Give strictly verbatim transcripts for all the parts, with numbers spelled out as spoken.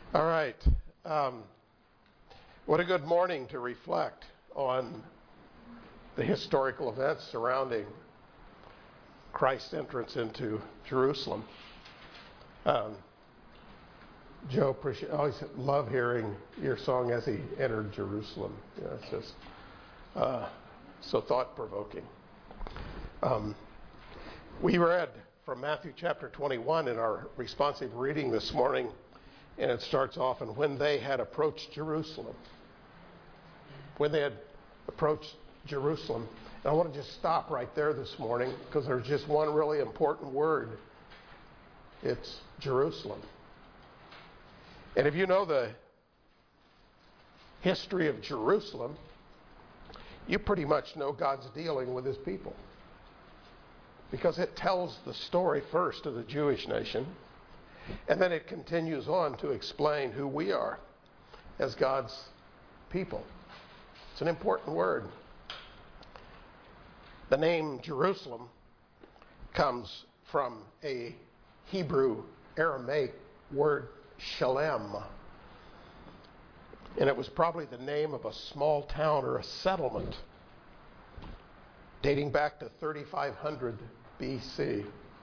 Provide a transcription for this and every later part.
All right. Um, what a good morning to reflect on the historical events surrounding Christ's entrance into Jerusalem. Um, Joe, appreciate, I always love hearing your song as he entered Jerusalem. You know, it's just uh, so thought-provoking. Um, we read from Matthew chapter twenty-one in our responsive reading this morning, and it starts off, and when they had approached Jerusalem, when they had approached Jerusalem, and I want to just stop right there this morning because there's just one really important word. It's Jerusalem. And if you know the history of Jerusalem, you pretty much know God's dealing with his people. Because it tells the story first of the Jewish nation, and then it continues on to explain who we are as God's people. It's an important word. The name Jerusalem comes from a Hebrew Aramaic word, Shalem. And it was probably the name of a small town or a settlement dating back to thirty-five hundred B C.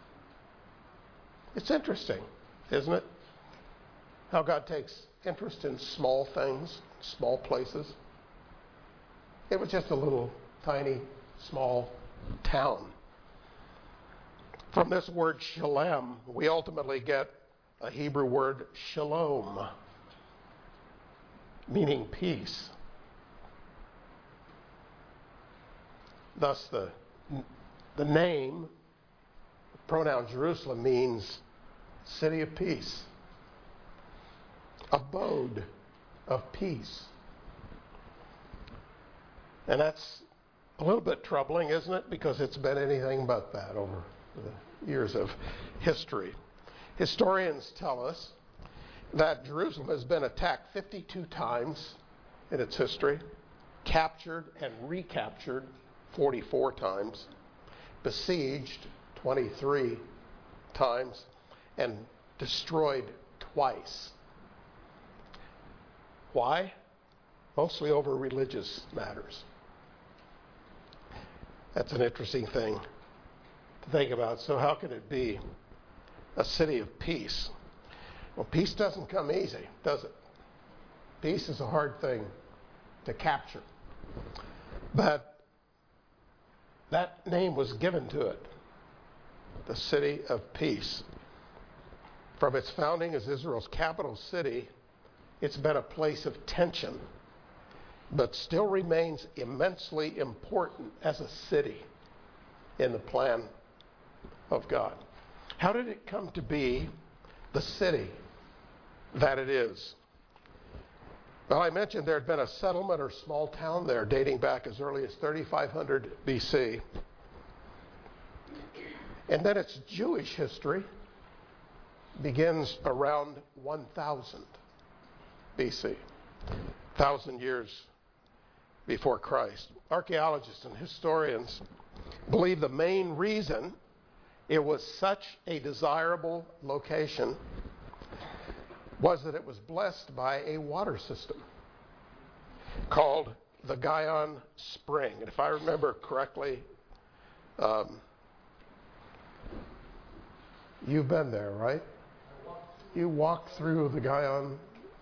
It's interesting, isn't it? How God takes interest in small things, small places. It was just a little tiny, small town. From this word shalem, we ultimately get a Hebrew word shalom, meaning peace. Thus, the, the name, the pronoun Jerusalem, means city of peace, abode of peace. And that's a little bit troubling, isn't it? Because it's been anything but that over the years of history. Historians tell us that Jerusalem has been attacked fifty-two times in its history, captured and recaptured forty-four times, besieged twenty-three times, and destroyed twice. Why? Mostly over religious matters. That's an interesting thing to think about. So how could it be a city of peace? Well, peace doesn't come easy, does it? Peace is a hard thing to capture. But that name was given to it, the city of peace. From its founding as Israel's capital city, it's been a place of tension, but still remains immensely important as a city in the plan of God. How did it come to be the city that it is? Well, I mentioned there had been a settlement or small town there dating back as early as thirty-five hundred B C. And then its Jewish history begins around one thousand B C, one thousand years before Christ. Archaeologists and historians believe the main reason it was such a desirable location was that it was blessed by a water system called the Gihon Spring. And if I remember correctly, um, you've been there, right? You walked through the Gihon.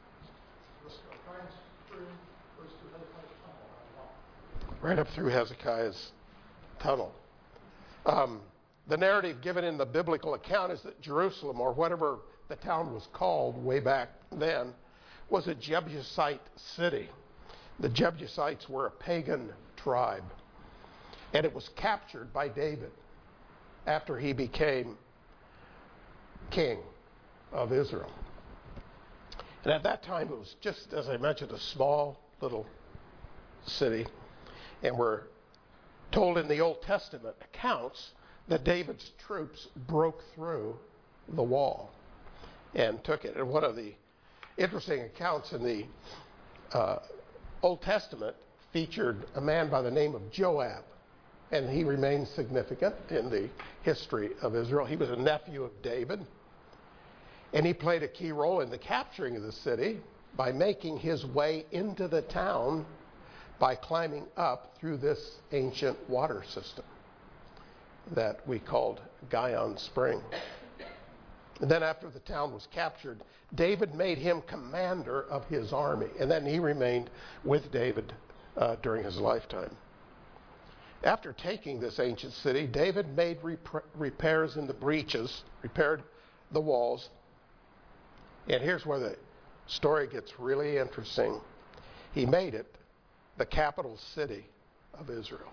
Right up through Hezekiah's tunnel. Um, the narrative given in the biblical account is that Jerusalem, or whatever the town was called way back then, was a Jebusite city. The Jebusites were a pagan tribe. And it was captured by David after he became king of Israel. And at that time, it was just, as I mentioned, a small little city. And we're told in the Old Testament accounts that David's troops broke through the wall and took it. And one of the interesting accounts in the uh, Old Testament featured a man by the name of Joab. And he remains significant in the history of Israel. He was a nephew of David. And he played a key role in the capturing of the city by making his way into the town by climbing up through this ancient water system that we called Gihon Spring. And then after the town was captured, David made him commander of his army. And then he remained with David uh, during his lifetime. After taking this ancient city, David made rep- repairs in the breaches, repaired the walls. And here's where the story gets really interesting. He made it the capital city of Israel.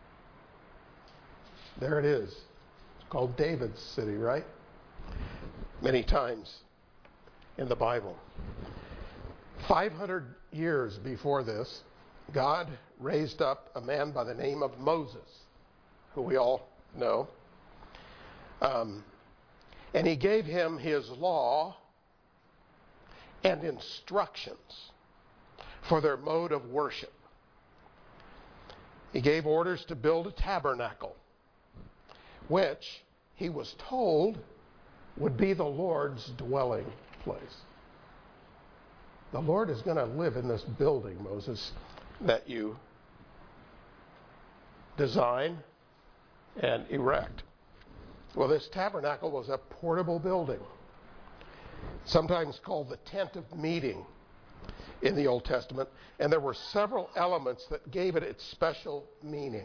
There it is. It's called David's city, right? Many times in the Bible. five hundred years before this, God raised up a man by the name of Moses, who we all know. Um, and he gave him his law and instructions for their mode of worship. He gave orders to build a tabernacle, which he was told would be the Lord's dwelling place. The Lord is going to live in this building, Moses, that you design and erect. Well, this tabernacle was a portable building, sometimes called the tent of meeting in the Old Testament, and there were several elements that gave it its special meaning.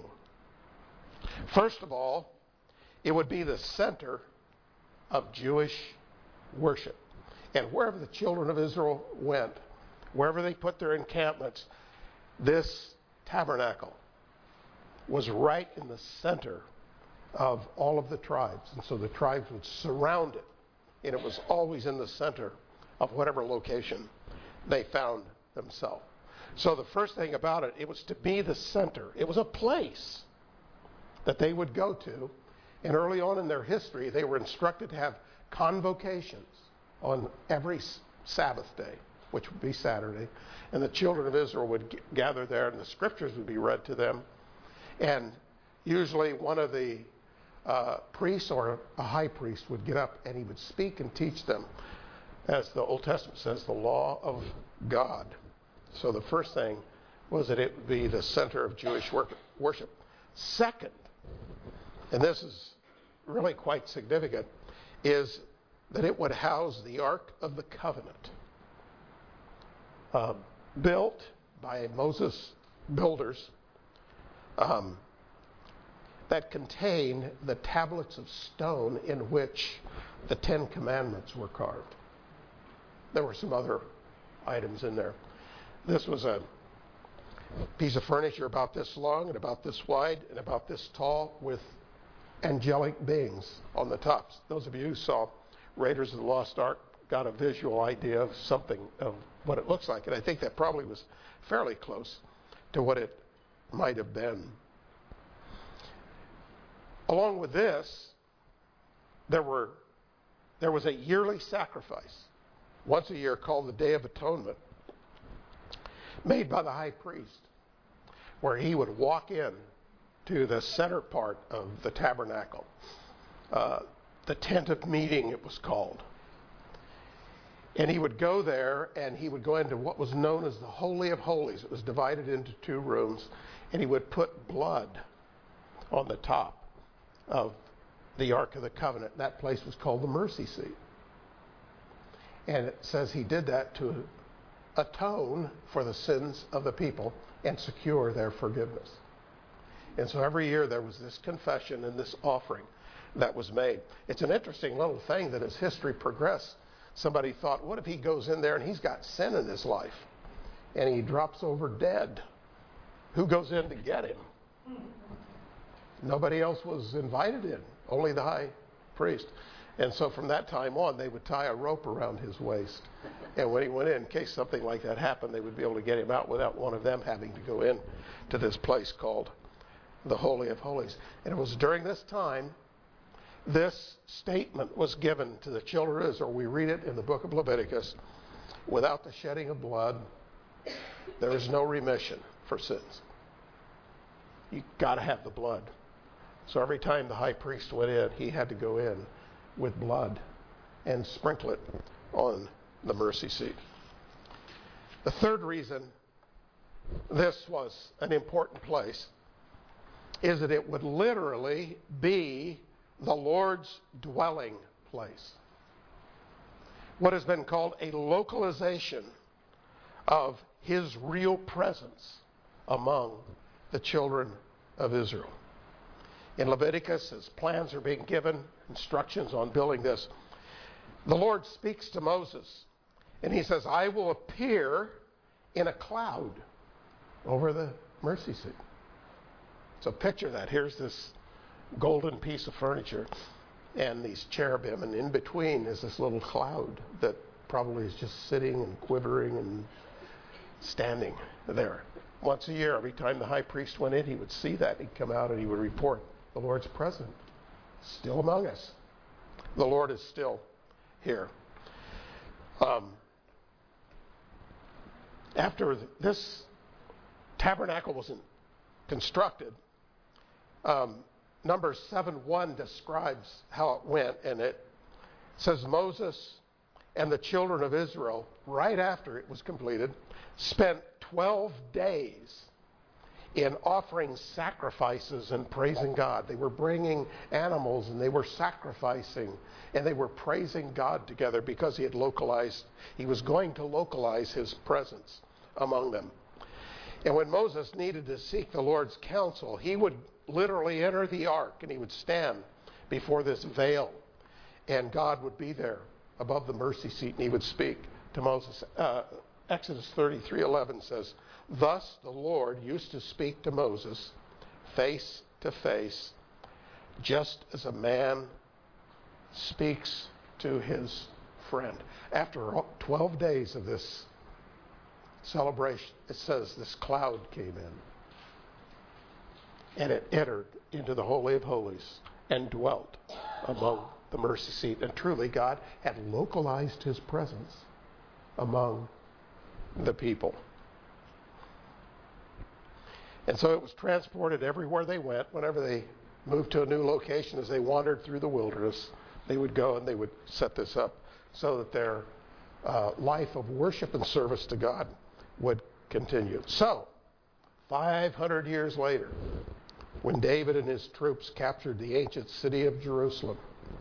First of all, it would be the center of Jewish worship. And wherever the children of Israel went, wherever they put their encampments, this tabernacle was right in the center of all of the tribes. And so the tribes would surround it, and it was always in the center of whatever location they found themselves. So the first thing about it, it was to be the center. It was a place that they would go to. And early on in their history, they were instructed to have convocations on every Sabbath day, which would be Saturday. And the children of Israel would g- gather there, and the scriptures would be read to them. And usually one of the uh, priests or a high priest would get up, and he would speak and teach them, as the Old Testament says, the law of God. So the first thing was that it would be the center of Jewish worship. Second, and this is really quite significant, is that it would house the Ark of the Covenant, uh, built by Moses builders, um, that contained the tablets of stone in which the Ten Commandments were carved. There were some other items in there. This was a piece of furniture about this long and about this wide and about this tall with angelic beings on the tops. Those of you who saw Raiders of the Lost Ark got a visual idea of something of what it looks like. And I think that probably was fairly close to what it might have been. Along with this, there were there was a yearly sacrifice, once a year, called the Day of Atonement, made by the high priest, where he would walk in to the center part of the tabernacle. Uh, the tent of meeting, it was called. And he would go there, and he would go into what was known as the Holy of Holies. It was divided into two rooms, and he would put blood on the top of the Ark of the Covenant. That place was called the mercy seat. And it says he did that to atone for the sins of the people and secure their forgiveness. And so every year there was this confession and this offering that was made. It's an interesting little thing that as history progressed, somebody thought, what if he goes in there and he's got sin in his life and he drops over dead? Who goes in to get him? Nobody else was invited in, only the high priest. And so from that time on, they would tie a rope around his waist. And when he went in, in case something like that happened, they would be able to get him out without one of them having to go in to this place called the Holy of Holies. And it was during this time this statement was given to the children of Israel. We read it in the book of Leviticus. Without the shedding of blood, there is no remission for sins. You got to have the blood. So every time the high priest went in, he had to go in with blood and sprinkle it on the mercy seat. The third reason this was an important place is that it would literally be the Lord's dwelling place. What has been called a localization of his real presence among the children of Israel. In Leviticus, as plans are being given, instructions on building this, the Lord speaks to Moses, and he says, I will appear in a cloud over the mercy seat. So picture that. Here's this golden piece of furniture and these cherubim, and in between is this little cloud that probably is just sitting and quivering and standing there. Once a year, every time the high priest went in, he would see that. He'd come out and he would report, the Lord's present, still among us. The Lord is still here. Um, after this tabernacle was constructed, um, Numbers seven one describes how it went, and it says Moses and the children of Israel, right after it was completed, spent twelve days in offering sacrifices and praising God. They were bringing animals and they were sacrificing and they were praising God together because he had localized, he was going to localize his presence among them. And when Moses needed to seek the Lord's counsel, he would literally enter the ark and he would stand before this veil, and God would be there above the mercy seat and he would speak to Moses. Uh, Exodus thirty-three eleven says, thus the Lord used to speak to Moses face to face, just as a man speaks to his friend. After twelve days of this celebration, it says this cloud came in and it entered into the Holy of Holies and dwelt among the mercy seat. And truly, God had localized his presence among the people. And so it was transported everywhere they went. Whenever they moved to a new location, as they wandered through the wilderness, they would go and they would set this up so that their uh, life of worship and service to God would continue. So, five hundred years later, when David and his troops captured the ancient city of Jerusalem,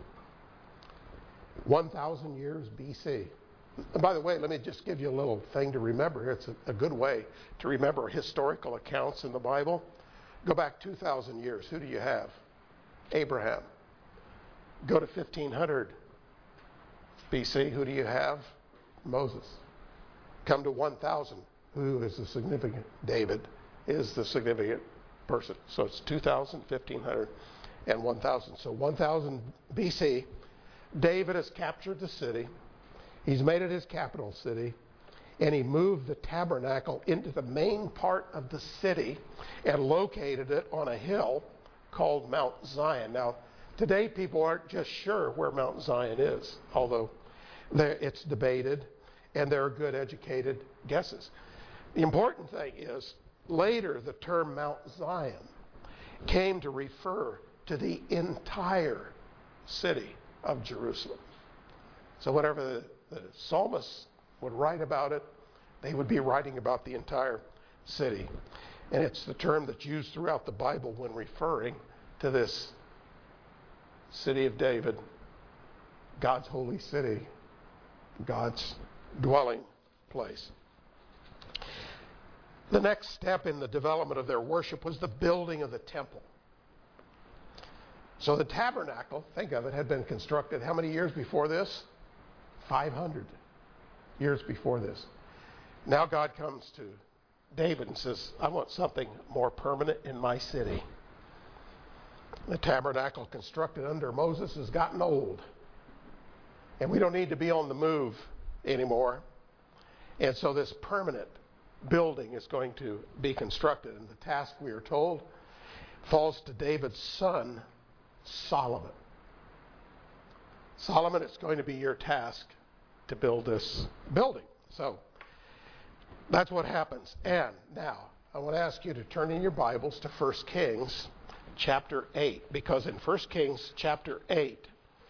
one thousand years B C. And by the way, let me just give you a little thing to remember here. It's a, a good way to remember historical accounts in the Bible. Go back two thousand years. Who do you have? Abraham. Go to fifteen hundred B C. Who do you have? Moses. Come to one thousand. Who is the significant? David is the significant person. So it's two thousand, fifteen hundred, and one thousand. So one thousand B C, David has captured the city. He's made it his capital city, and he moved the tabernacle into the main part of the city and located it on a hill called Mount Zion. Now, today people aren't just sure where Mount Zion is, although it's debated, and there are good educated guesses. The important thing is, later the term Mount Zion came to refer to the entire city of Jerusalem. So whenever the the psalmists would write about it, they would be writing about the entire city. And it's the term that's used throughout the Bible when referring to this city of David, God's holy city, God's dwelling place. The next step in the development of their worship was the building of the temple. So the tabernacle, think of it, had been constructed how many years before this? five hundred years before this. Now God comes to David and says, I want something more permanent in my city. The tabernacle constructed under Moses has gotten old, and we don't need to be on the move anymore. And so this permanent building is going to be constructed, and the task, we are told, falls to David's son, Solomon. Solomon, it's going to be your task to build this building. So that's what happens. And now I want to ask you to turn in your Bibles to First Kings chapter eight, because in First Kings chapter eight,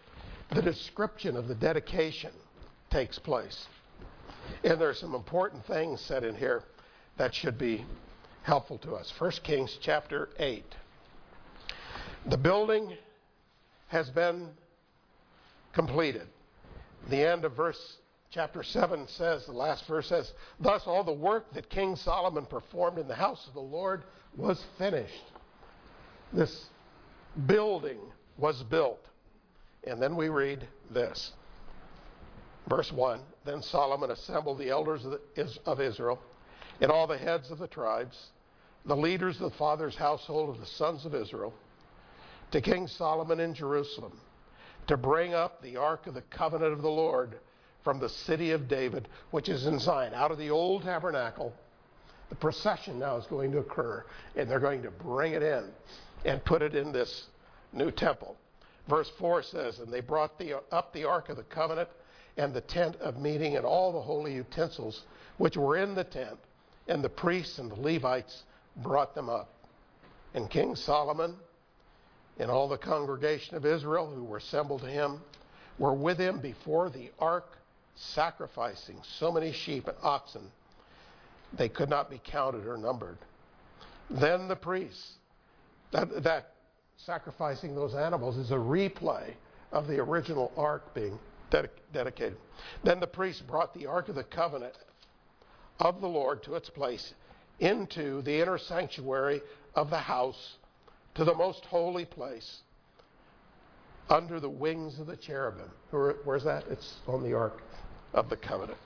the description of the dedication takes place. And there are some important things said in here that should be helpful to us. First Kings chapter eight. The building has been completed. The end of verse chapter seven says, the last verse says, thus all the work that King Solomon performed in the house of the Lord was finished. This building was built. And then we read this. Verse one, then Solomon assembled the elders of, the, of Israel and all the heads of the tribes, the leaders of the father's household of the sons of Israel, to King Solomon in Jerusalem, to bring up the ark of the covenant of the Lord from the city of David, which is in Zion. Out of the old tabernacle, the procession now is going to occur, and they're going to bring it in and put it in this new temple. Verse four says, and they brought the, up the ark of the covenant and the tent of meeting and all the holy utensils which were in the tent, and the priests and the Levites brought them up. And King Solomon and all the congregation of Israel who were assembled to him were with him before the ark, sacrificing so many sheep and oxen they could not be counted or numbered. Then the priests, that, that sacrificing those animals is a replay of the original ark being dedic- dedicated. Then the priests brought the ark of the covenant of the Lord to its place into the inner sanctuary of the house, to the most holy place, under the wings of the cherubim. Where, where's that? It's on the ark of the covenant.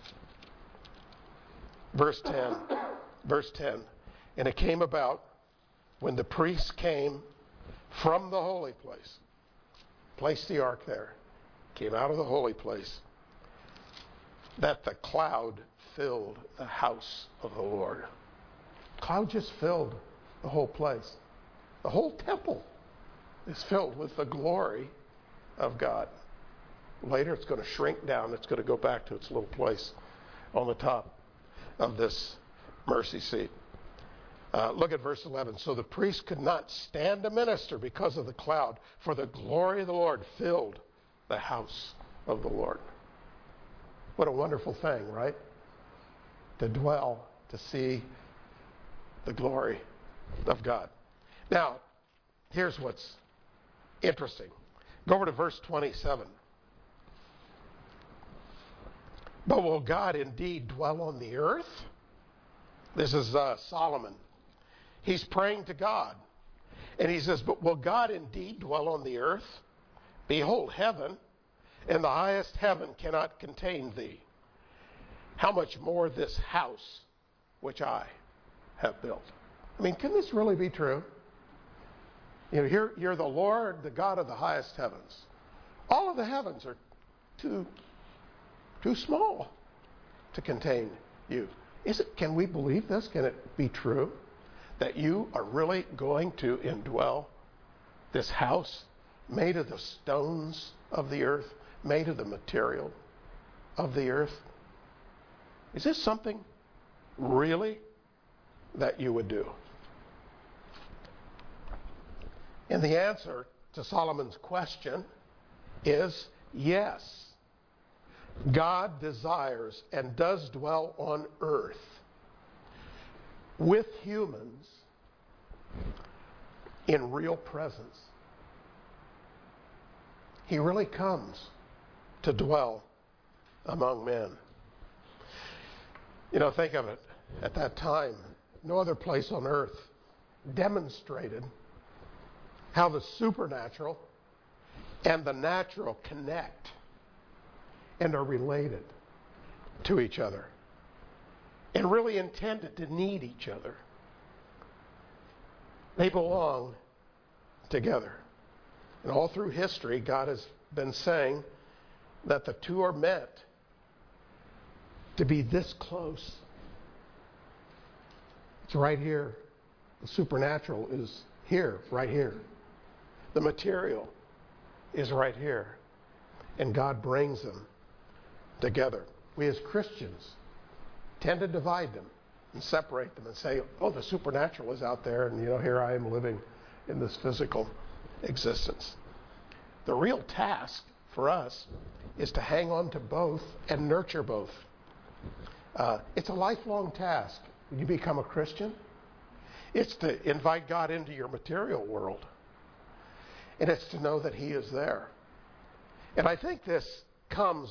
Verse ten. Verse ten. And it came about when the priests came from the holy place, placed the ark there, came out of the holy place, that the cloud filled the house of the Lord. Cloud just filled the whole place. The whole temple is filled with the glory of God. Later it's going to shrink down. It's going to go back to its little place on the top of this mercy seat. Uh, look at verse eleven. So the priest could not stand to minister because of the cloud, for the glory of the Lord filled the house of the Lord. What a wonderful thing, right? To dwell, to see the glory of God. Now, here's what's interesting. Go over to verse twenty-seven. But will God indeed dwell on the earth? This is uh, Solomon. He's praying to God. And he says, but will God indeed dwell on the earth? Behold, heaven and the highest heaven cannot contain thee. How much more this house which I have built? I mean, can this really be true? You know, you're, you're the Lord, the God of the highest heavens. All of the heavens are too, too small to contain you. Is it? Can we believe this? Can it be true that you are really going to indwell this house made of the stones of the earth, made of the material of the earth? Is this something really that you would do? And the answer to Solomon's question is yes. God desires and does dwell on earth with humans in real presence. He really comes to dwell among men. You know, think of it. At that time, no other place on earth demonstrated how the supernatural and the natural connect and are related to each other and really intended to need each other. They belong together. And all through history, God has been saying that the two are meant to be this close. It's right here. The supernatural is here, right here. The material is right here. And God brings them together. We as Christians tend to divide them and separate them and say, oh, the supernatural is out there, and you know, here I am living in this physical existence. The real task for us is to hang on to both and nurture both. Uh, it's a lifelong task when you become a Christian. It's to invite God into your material world. And it's to know that He is there. And I think this comes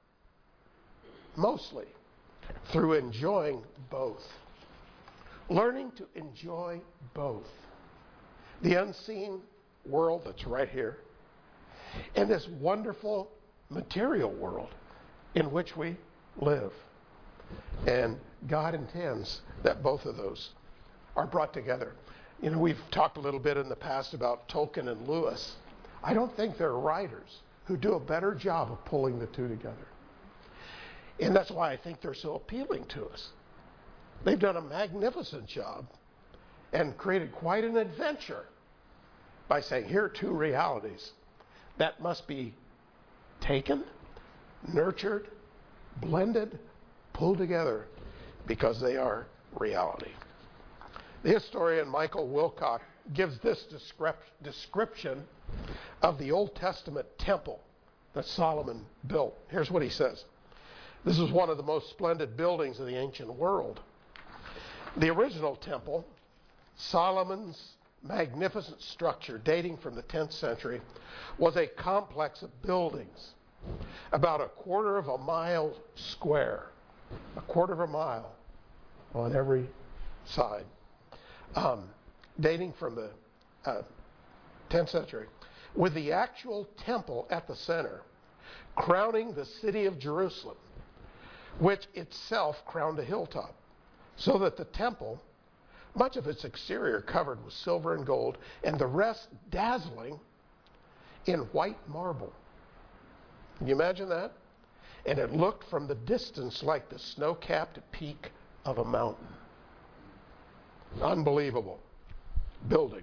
mostly through enjoying both. Learning to enjoy both. The unseen world that's right here, and this wonderful material world in which we live. And God intends that both of those are brought together. You know, we've talked a little bit in the past about Tolkien and Lewis. I don't think there are writers who do a better job of pulling the two together. And that's why I think they're so appealing to us. They've done a magnificent job and created quite an adventure by saying, here are two realities that must be taken, nurtured, blended, pulled together because they are reality. The historian Michael Wilcock gives this description of the Old Testament temple that Solomon built. Here's what he says. This is one of the most splendid buildings of the ancient world. The original temple, Solomon's magnificent structure dating from the tenth century, was a complex of buildings about a quarter of a mile square, a quarter of a mile on every side, um, dating from the uh, tenth century, with the actual temple at the center, crowning the city of Jerusalem, which itself crowned a hilltop, so that the temple, much of its exterior covered with silver and gold, and the rest dazzling in white marble. Can you imagine that? And it looked from the distance like the snow-capped peak of a mountain. Unbelievable building.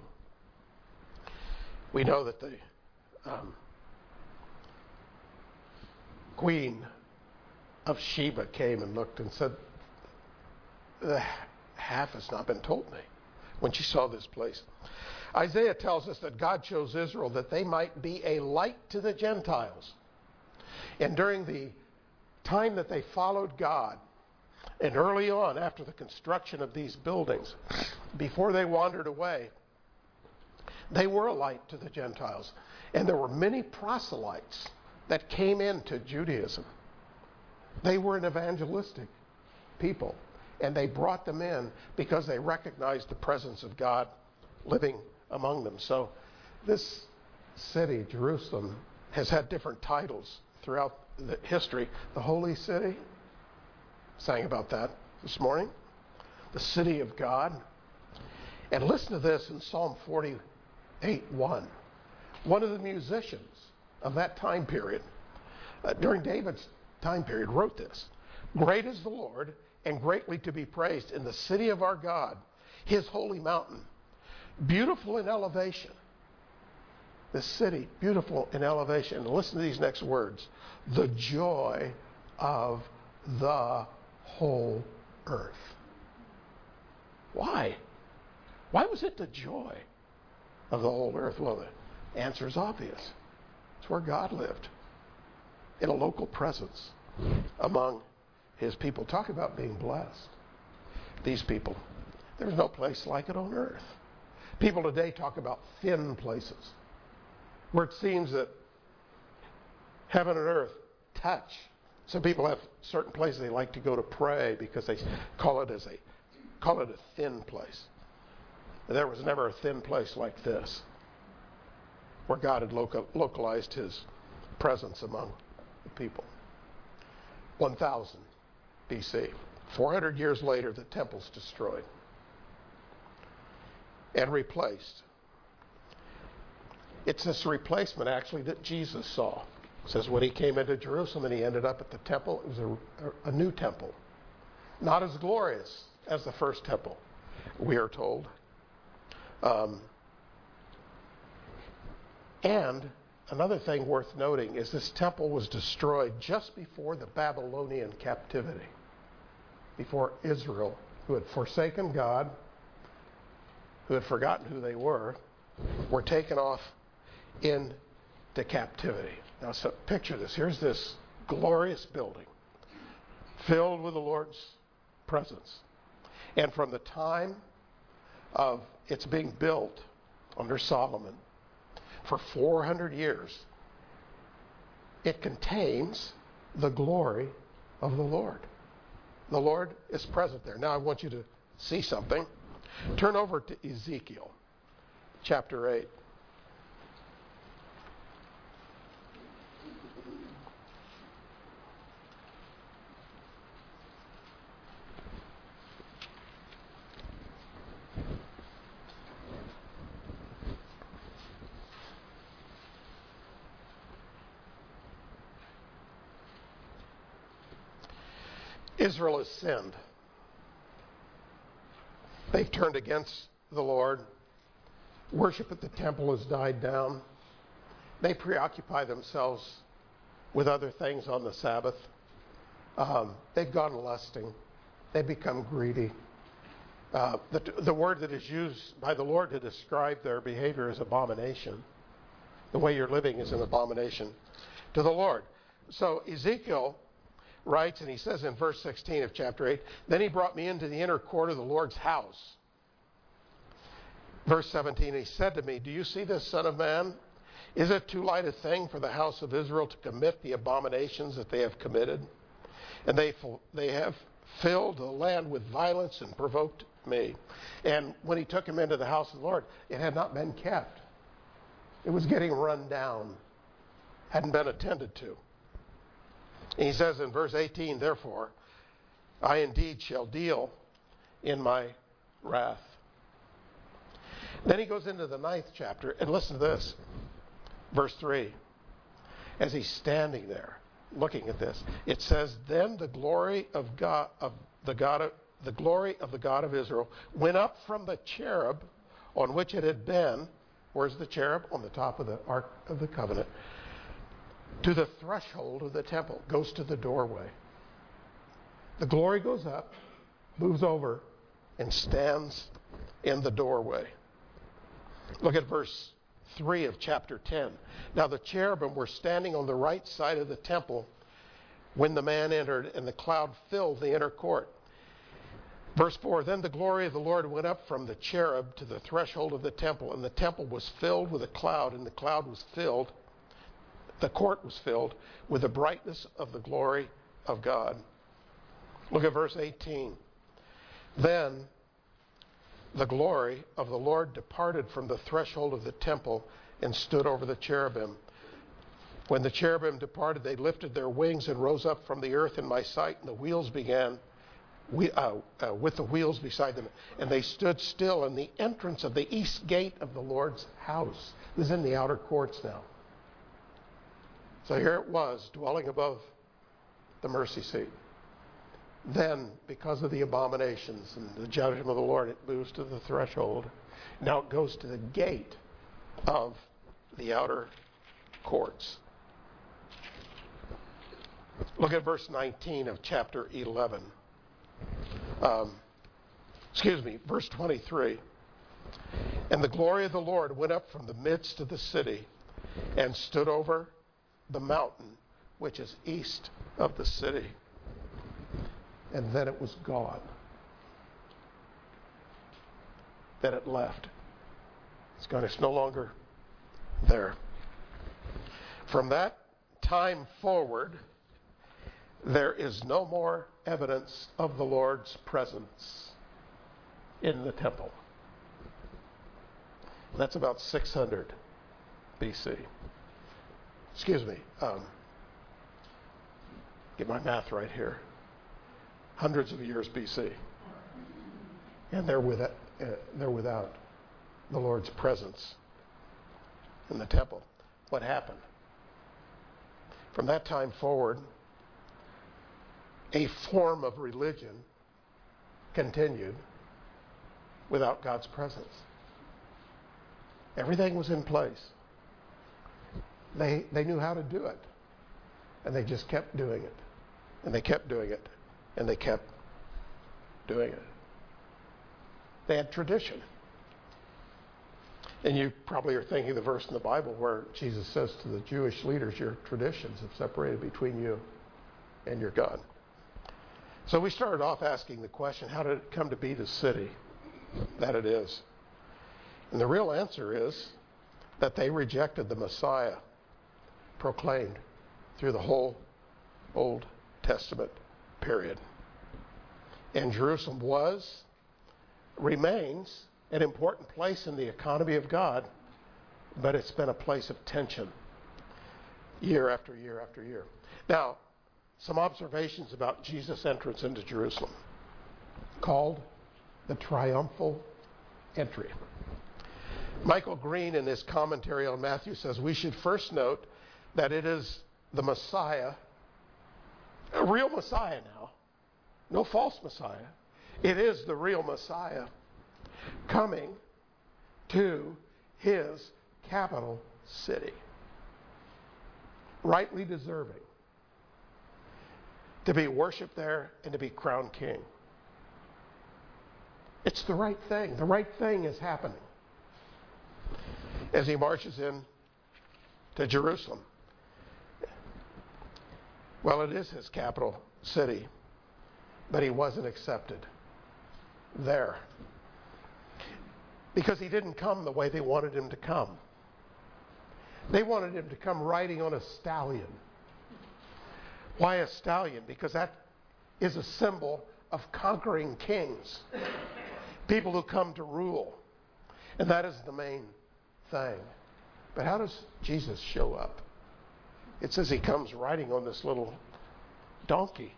We know that the um, Queen of Sheba came and looked and said, the half has not been told me when she saw this place. Isaiah tells us that God chose Israel that they might be a light to the Gentiles. And during the time that they followed God, and early on after the construction of these buildings, before they wandered away, they were a light to the Gentiles. And there were many proselytes that came into Judaism. They were an evangelistic people. And they brought them in because they recognized the presence of God living among them. So this city, Jerusalem, has had different titles throughout the history. The Holy City, sang about that this morning. The City of God. And listen to this in Psalm forty-eight one. One of the musicians of that time period, uh, during David's time period, wrote this. Great is the Lord, and greatly to be praised in the city of our God, His holy mountain, beautiful in elevation. This city, beautiful in elevation. And listen to these next words. The joy of the whole earth. Why? Why was it the joy of the whole earth? Well, the answer is obvious. It's where God lived, in a local presence among His people. Talk about being blessed. These people, there's no place like it on earth. People today talk about thin places, where it seems that heaven and earth touch. Some people have certain places they like to go to pray because they call it as a call it a thin place. There was never a thin place like this, where God had local, localized His presence among the people. one thousand B C. four hundred years later, the temple's destroyed and replaced. It's this replacement, actually, that Jesus saw. It says when He came into Jerusalem and He ended up at the temple, it was a, a, a new temple. Not as glorious as the first temple, we are told. Um, and another thing worth noting is this temple was destroyed just before the Babylonian captivity, before Israel, who had forsaken God, who had forgotten who they were, were taken off into captivity. Now, so picture this. Here's this glorious building filled with the Lord's presence. And from the time of its being built under Solomon for four hundred years, it contains the glory of the Lord. The Lord is present there. Now I want you to see something. Turn over to Ezekiel chapter eight. Israel has sinned. They've turned against the Lord. Worship at the temple has died down. They preoccupy themselves with other things on the Sabbath. Um, they've gone lusting. They become greedy. Uh, the, the word that is used by the Lord to describe their behavior is abomination. The way you're living is an abomination to the Lord. So Ezekiel writes, and he says in verse sixteen of chapter eight, then he brought me into the inner court of the Lord's house. Verse seventeen, he said to me, do you see this, son of man? Is it too light a thing for the house of Israel to commit the abominations that they have committed? And they, they have filled the land with violence and provoked me. And when he took him into the house of the Lord, it had not been kept. It was getting run down, hadn't been attended to. And he says in verse eighteen, therefore, I indeed shall deal in my wrath. Then he goes into the ninth chapter, and listen to this. Verse three. As he's standing there, looking at this, it says, then the glory of God of the God of the glory of the God of Israel went up from the cherub on which it had been. Where's the cherub? On the top of the Ark of the Covenant. To the threshold of the temple, goes to the doorway. The glory goes up, moves over, and stands in the doorway. Look at verse three of chapter ten. Now the cherubim were standing on the right side of the temple when the man entered, and the cloud filled the inner court. Verse four, then the glory of the Lord went up from the cherub to the threshold of the temple, and the temple was filled with a cloud, and the cloud was filled The court was filled with the brightness of the glory of God. Look at verse eighteen. Then the glory of the Lord departed from the threshold of the temple and stood over the cherubim. When the cherubim departed, they lifted their wings and rose up from the earth in my sight, and the wheels began we, uh, uh, with the wheels beside them. And they stood still in the entrance of the east gate of the Lord's house. This is in the outer courts now. So here it was, dwelling above the mercy seat. Then, because of the abominations and the judgment of the Lord, it moves to the threshold. Now it goes to the gate of the outer courts. Look at verse nineteen of chapter eleven. Um, excuse me, verse twenty-three. And the glory of the Lord went up from the midst of the city and stood over the mountain which is east of the city. And then it was gone. Then it left. It's gone. It's no longer there. From that time forward, there is no more evidence of the Lord's presence in the temple. That's about six hundred B C. Excuse me. Um, get my math right here. Hundreds of years B C. And they're without, uh, they're without the Lord's presence in the temple. What happened? From that time forward, a form of religion continued without God's presence. Everything was in place. They, they knew how to do it. And they just kept doing it. And they kept doing it. And they kept doing it. They had tradition. And you probably are thinking of the verse in the Bible where Jesus says to the Jewish leaders, your traditions have separated between you and your God. So we started off asking the question, how did it come to be the city that it is? And the real answer is that they rejected the Messiah proclaimed through the whole Old Testament period. And Jerusalem was, remains, an important place in the economy of God, but it's been a place of tension year after year after year. Now, some observations about Jesus' entrance into Jerusalem, called the triumphal entry. Michael Green, in his commentary on Matthew, says we should first note that it is the Messiah, a real Messiah now, no false Messiah. It is the real Messiah coming to his capital city, rightly deserving to be worshipped there and to be crowned king. It's the right thing. The right thing is happening as he marches in to Jerusalem. Well, it is his capital city, but he wasn't accepted there because he didn't come the way they wanted him to come. They wanted him to come riding on a stallion. Why a stallion? Because that is a symbol of conquering kings, people who come to rule. And that is the main thing. But how does Jesus show up? It says he comes riding on this little donkey.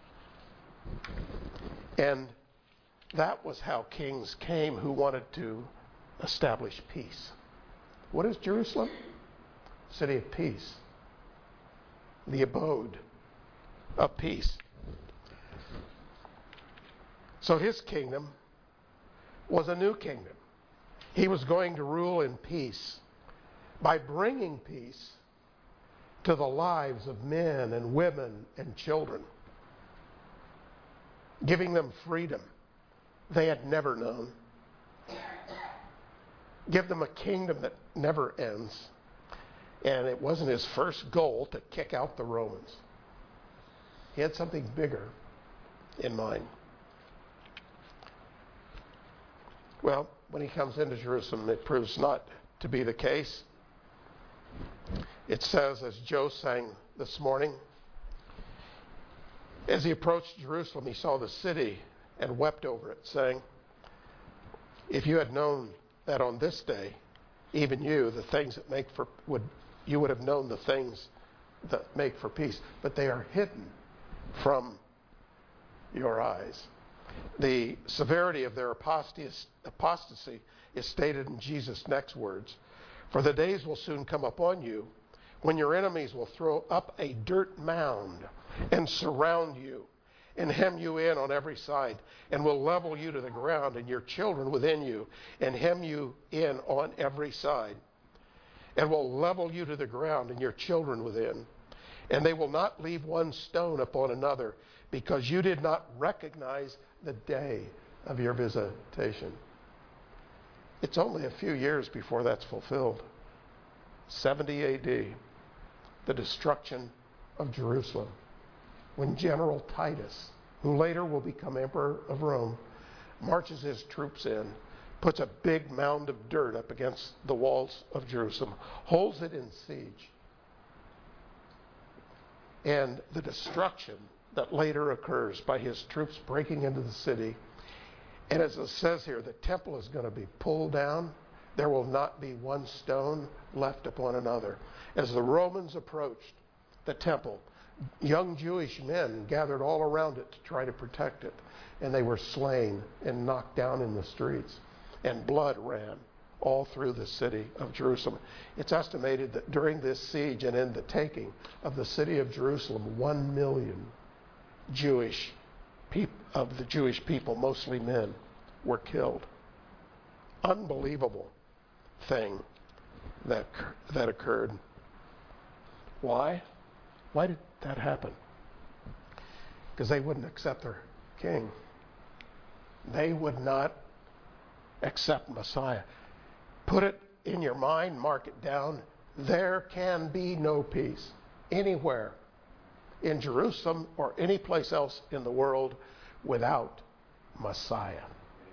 And that was how kings came who wanted to establish peace. What is Jerusalem? City of peace. The abode of peace. So his kingdom was a new kingdom. He was going to rule in peace by bringing peace to the lives of men and women and children, giving them freedom they had never known. Give them a kingdom that never ends. And it wasn't his first goal to kick out the Romans. He had something bigger in mind. Well, when he comes into Jerusalem, it proves not to be the case. It says, as Joe sang this morning, as he approached Jerusalem, he saw the city and wept over it, saying, if you had known that on this day, even you, the things that make for, would, you would have known the things that make for peace, but they are hidden from your eyes. The severity of their apostasy is stated in Jesus' next words. For the days will soon come upon you when your enemies will throw up a dirt mound and surround you and hem you in on every side and will level you to the ground and your children within you and hem you in on every side and will level you to the ground and your children within. And they will not leave one stone upon another because you did not recognize the day of your visitation. It's only a few years before that's fulfilled. seventy A D, the destruction of Jerusalem, when General Titus, who later will become Emperor of Rome, marches his troops in, puts a big mound of dirt up against the walls of Jerusalem, holds it in siege. And the destruction that later occurs by his troops breaking into the city. And as it says here, the temple is going to be pulled down. There will not be one stone left upon another. As the Romans approached the temple, young Jewish men gathered all around it to try to protect it. And they were slain and knocked down in the streets. And blood ran all through the city of Jerusalem. It's estimated that during this siege and in the taking of the city of Jerusalem, one million Jewish people, of the Jewish people, mostly men, were killed. Unbelievable thing that that occurred. Why? Why did that happen? Because they wouldn't accept their king. They would not accept Messiah. Put it in your mind, mark it down. There can be no peace anywhere in Jerusalem or any place else in the world without Messiah.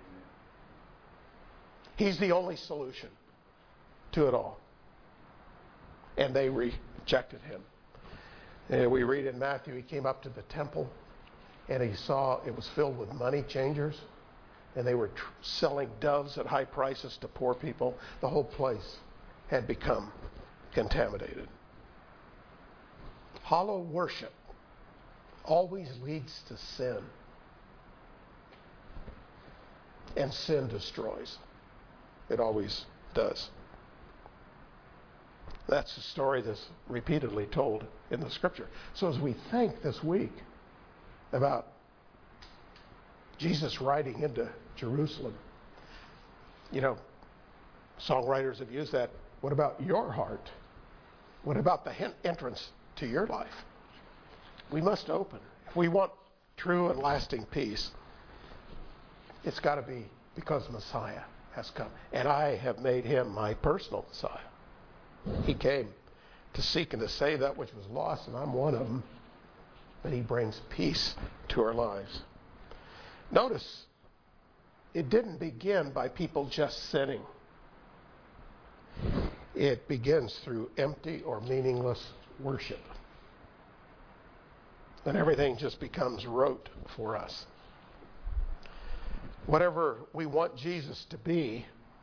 He's the only solution to it all. And they rejected him. And we read in Matthew, he came up to the temple and he saw it was filled with money changers, and they were tr- selling doves at high prices to poor people. The whole place had become contaminated. Hollow worship always leads to sin. And sin destroys. It always does. That's the story that's repeatedly told in the Scripture. So as we think this week about Jesus riding into Jerusalem, you know, songwriters have used that. What about your heart? What about the entrance to your life? We must open. If we want true and lasting peace, it's got to be because Messiah has come. And I have made him my personal Messiah. He came to seek and to save that which was lost, and I'm one of them. But he brings peace to our lives. Notice, it didn't begin by people just sinning. It begins through empty or meaningless worship. Then everything just becomes rote for us. Whatever we want Jesus to be,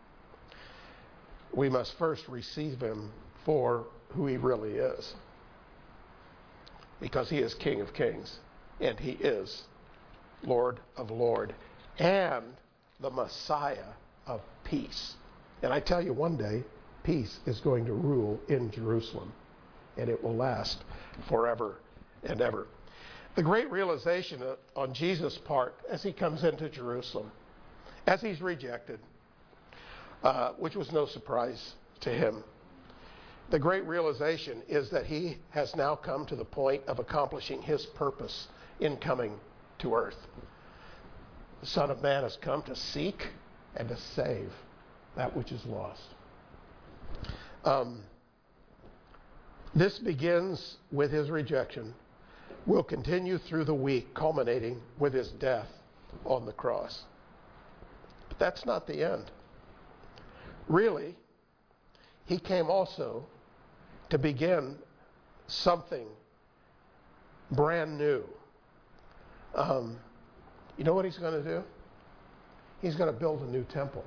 we must first receive him for who he really is. Because he is King of Kings, and he is Lord of Lords, and the Messiah of peace. And I tell you, one day, peace is going to rule in Jerusalem, and it will last forever and ever. The great realization on Jesus' part as he comes into Jerusalem, as he's rejected, uh, which was no surprise to him, the great realization is that he has now come to the point of accomplishing his purpose in coming to earth. The Son of Man has come to seek and to save that which is lost. Um, this begins with his rejection, will continue through the week, culminating with his death on the cross. But that's not the end. Really, he came also to begin something brand new. Um, you know what he's going to do? He's going to build a new temple.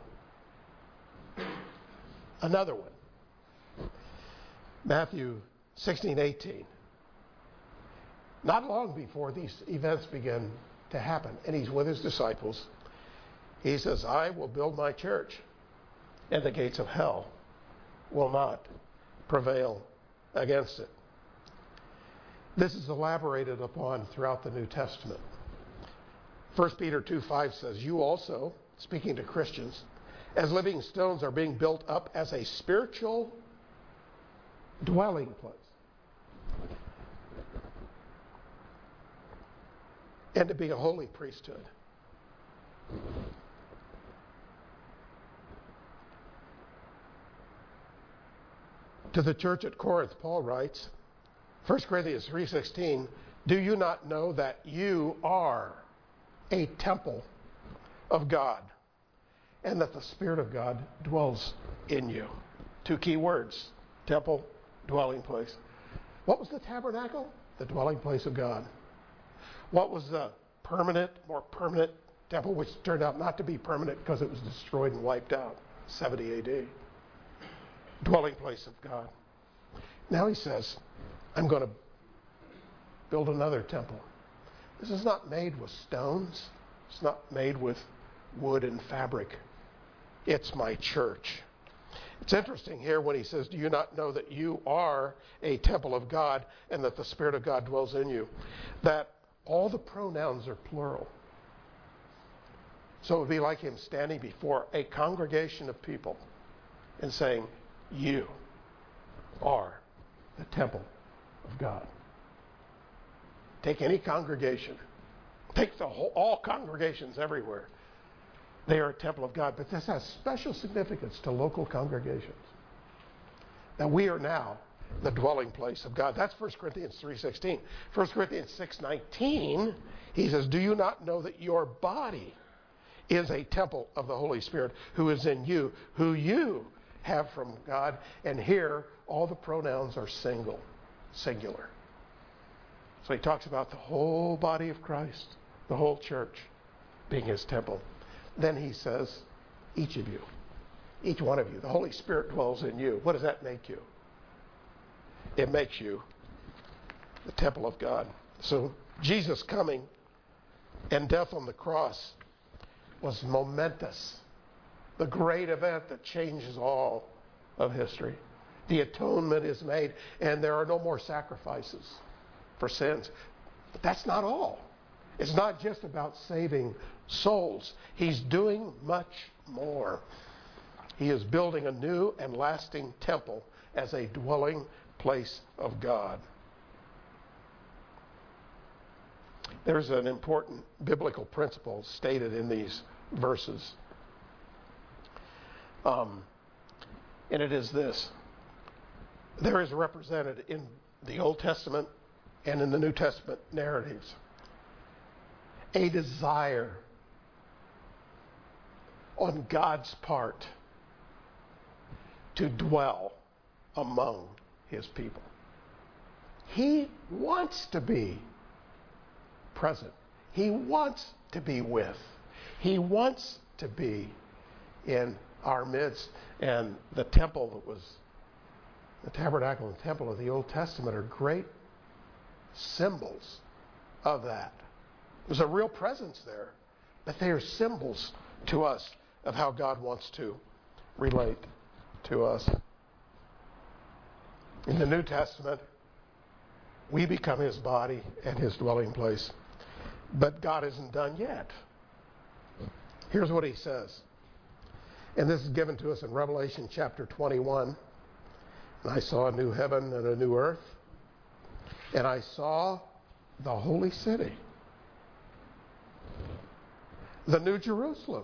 Another one. Matthew sixteen eighteen. Not long before these events begin to happen, and he's with his disciples, he says, I will build my church, and the gates of hell will not prevail against it. This is elaborated upon throughout the New Testament. First Peter two five says, you also, speaking to Christians, as living stones are being built up as a spiritual dwelling place. And to be a holy priesthood. To the church at Corinth, Paul writes, First Corinthians three sixteen, do you not know that you are a temple of God, and that the Spirit of God dwells in you? Two key words, temple, dwelling place. What was the tabernacle? The dwelling place of God. What was the permanent, more permanent temple, which turned out not to be permanent because it was destroyed and wiped out, seventy A D? Dwelling place of God. Now he says, I'm going to build another temple. This is not made with stones. It's not made with wood and fabric. It's my church. It's interesting here when he says, do you not know that you are a temple of God and that the Spirit of God dwells in you? That all the pronouns are plural. So it would be like him standing before a congregation of people and saying, you are the temple of God. Take any congregation. Take the whole, all congregations everywhere. They are a temple of God. But this has special significance to local congregations. that we are now the dwelling place of God. That's First Corinthians three sixteen. First Corinthians six nineteen, he says, do you not know that your body is a temple of the Holy Spirit who is in you, who you have from God? And here, all the pronouns are single, singular. So he talks about the whole body of Christ, the whole church being his temple. Then he says, each of you, each one of you, the Holy Spirit dwells in you. What does that make you? It makes you the temple of God. So Jesus coming and death on the cross was momentous. The great event that changes all of history. The atonement is made, and there are no more sacrifices for sins. But that's not all. It's not just about saving souls. He's doing much more. He is building a new and lasting temple as a dwelling place of God. There's an important biblical principle stated in these verses. Um, and it is this. There is represented in the Old Testament and in the New Testament narratives a desire on God's part to dwell among his people. He wants to be present. He wants to be with. He wants to be in our midst. And the temple that was, the tabernacle and temple of the Old Testament are great symbols of that. There's a real presence there, but they are symbols to us of how God wants to relate to us. In the New Testament, we become his body and his dwelling place. But God isn't done yet. Here's what he says. And this is given to us in Revelation chapter twenty-one. And I saw a new heaven and a new earth. And I saw the holy city, the new Jerusalem,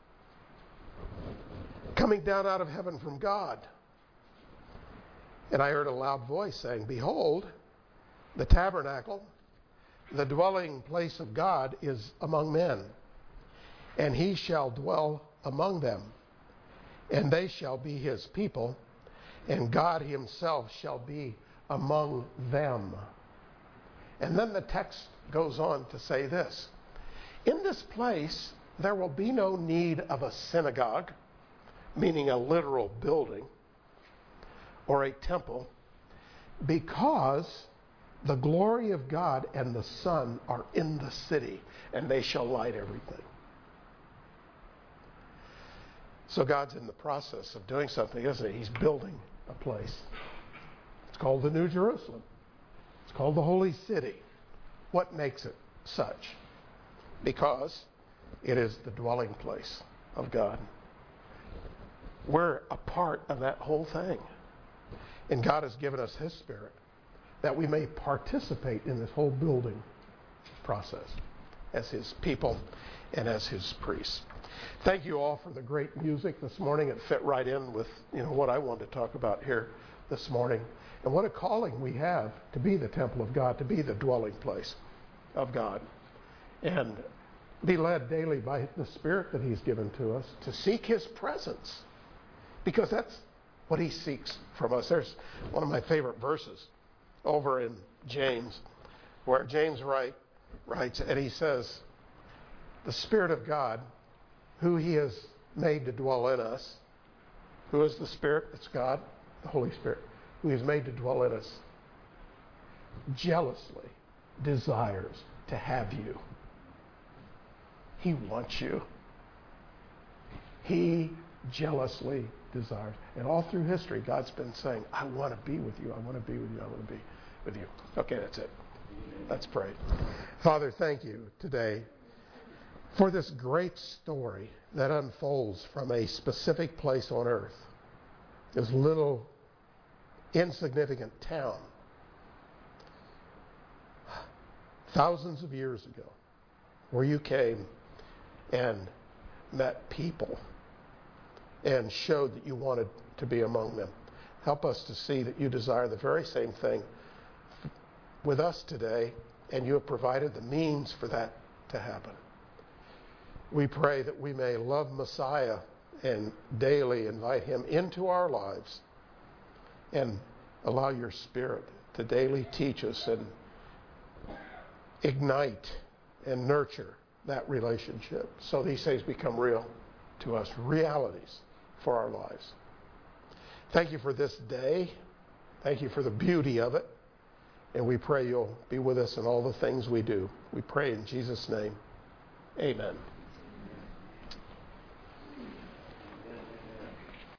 coming down out of heaven from God. And I heard a loud voice saying, behold, the tabernacle, the dwelling place of God, is among men, and he shall dwell among them, and they shall be his people, and God himself shall be among them. And then the text goes on to say this. In this place, there will be no need of a synagogue, meaning a literal building, or a temple, because the glory of God and the Son are in the city, and they shall light everything. So God's in the process of doing something, isn't he? He's building a place. It's called the New Jerusalem. It's called the Holy City. What makes it such? Because it is the dwelling place of God. We're a part of that whole thing. And God has given us his Spirit that we may participate in this whole building process as his people and as his priests. Thank you all for the great music this morning. It fit right in with, you know, what I wanted to talk about here this morning. And what a calling we have to be the temple of God, to be the dwelling place of God. And be led daily by the Spirit that he's given to us to seek his presence. Because that's what he seeks from us. There's one of my favorite verses over in James, where James write, writes, and he says, the Spirit of God, who he has made to dwell in us, who is the Spirit? It's God, the Holy Spirit, who he has made to dwell in us, jealously desires to have you. He wants you. He jealously desires. And all through history, God's been saying, I want to be with you. I want to be with you. I want to be with you. Okay, that's it. Let's pray. Father, thank you today for this great story that unfolds from a specific place on earth, this little insignificant town, thousands of years ago, where you came and met people and showed that you wanted to be among them. Help us to see that you desire the very same thing with us today, and you have provided the means for that to happen. We pray that we may love Messiah and daily invite him into our lives and allow your Spirit to daily teach us and ignite and nurture that relationship so these things become real to us, realities for our lives. Thank you for this day. Thank you for the beauty of it. And we pray you'll be with us in all the things we do. We pray in Jesus' name. Amen.